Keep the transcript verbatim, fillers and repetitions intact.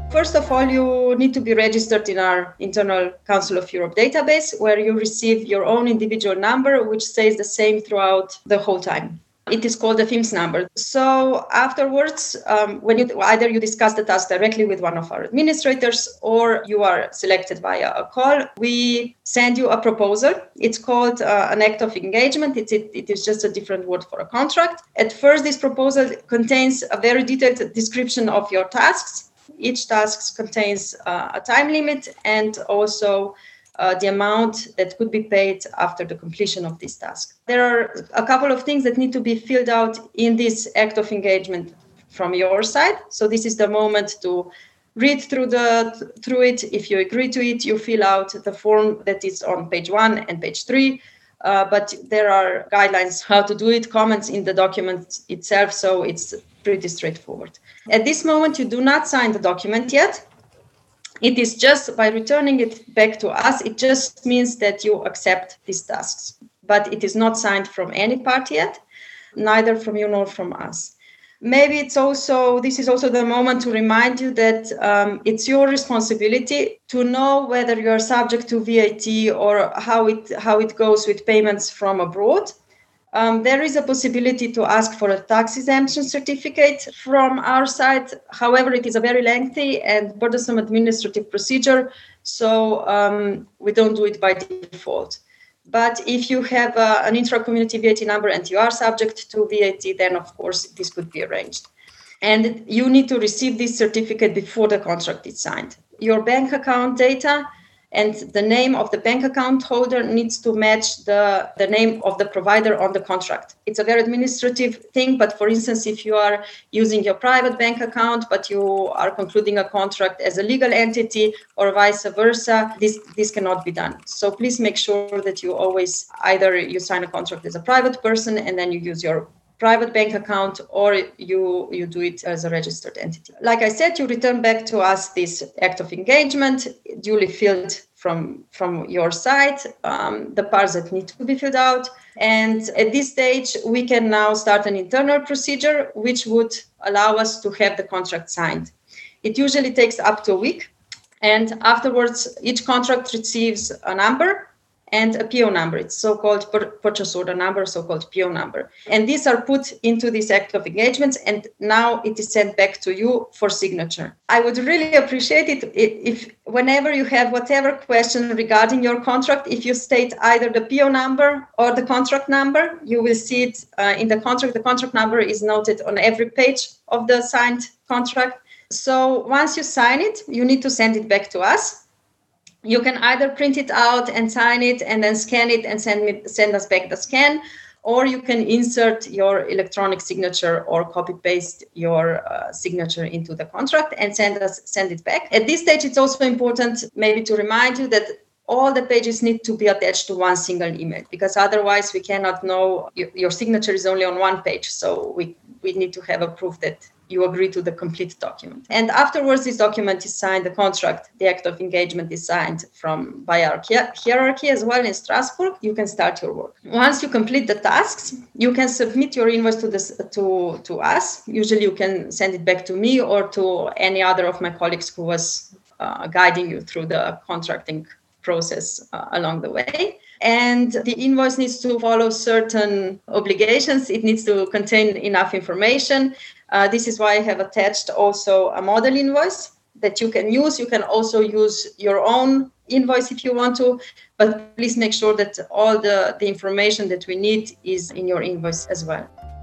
First of all, you need to be registered in our internal Council of Europe database, where you receive your own individual number, which stays the same throughout the whole time. It is called the F I M S number. So afterwards, um, when you either you discuss the task directly with one of our administrators or you are selected via a call, we send you a proposal. It's called uh, an act of engagement. It's, it, it is just a different word for a contract. At first, this proposal contains a very detailed description of your tasks. Each task contains uh, a time limit and also Uh, the amount that could be paid after the completion of this task. There are a couple of things that need to be filled out in this act of engagement from your side. So this is the moment to read through the through it. If you agree to it, you fill out the form that is on page one and page three. Uh, but there are guidelines how to do it, comments in the document itself. So it's pretty straightforward. At this moment, you do not sign the document yet. It is just by returning it back to us, it just means that you accept these tasks. But it is not signed from any party yet, neither from you nor from us. Maybe it's also, this is also the moment to remind you that um, it's your responsibility to know whether you are subject to V A T or how it, how it goes with payments from abroad. Um, there is a possibility to ask for a tax exemption certificate from our side. However, it is a very lengthy and burdensome administrative procedure, so um, we don't do it by default. But if you have uh, an intra-community V A T number and you are subject to V A T, then of course this could be arranged. And you need to receive this certificate before the contract is signed. Your bank account data and the name of the bank account holder needs to match the, the name of the provider on the contract. It's a very administrative thing, but for instance, if you are using your private bank account, but you are concluding a contract as a legal entity or vice versa, this, this cannot be done. So please make sure that you always either you sign a contract as a private person and then you use your private bank account, or you, you do it as a registered entity. Like I said, you return back to us this act of engagement, duly filled from, from your side, um, the parts that need to be filled out. And at this stage, we can now start an internal procedure, which would allow us to have the contract signed. It usually takes up to a week. And afterwards, each contract receives a number and a P O number. It's so-called purchase order number, so-called P O number. And these are put into this act of engagement, and now it is sent back to you for signature. I would really appreciate it if whenever you have whatever question regarding your contract, if you state either the P O number or the contract number, you will see it uh, in the contract. The contract number is noted on every page of the signed contract. So once you sign it, you need to send it back to us. You can either print it out and sign it and then scan it and send me, send us back the scan, or you can insert your electronic signature or copy paste your uh, signature into the contract and send us send it back. At this stage, it's also important maybe to remind you that all the pages need to be attached to one single email, because otherwise we cannot know your, your signature is only on one page. So we, we need to have a proof that you agree to the complete document. And afterwards, this document is signed, the contract, the act of engagement is signed from by our hierarchy as well in Strasbourg. You can start your work. Once you complete the tasks, you can submit your invoice to this to, to us. Usually you can send it back to me or to any other of my colleagues who was uh, guiding you through the contracting process uh, along the way. And the invoice needs to follow certain obligations. It needs to contain enough information. Uh, this is why I have attached also a model invoice that you can use. You can also use your own invoice if you want to, but please make sure that all the, the information that we need is in your invoice as well.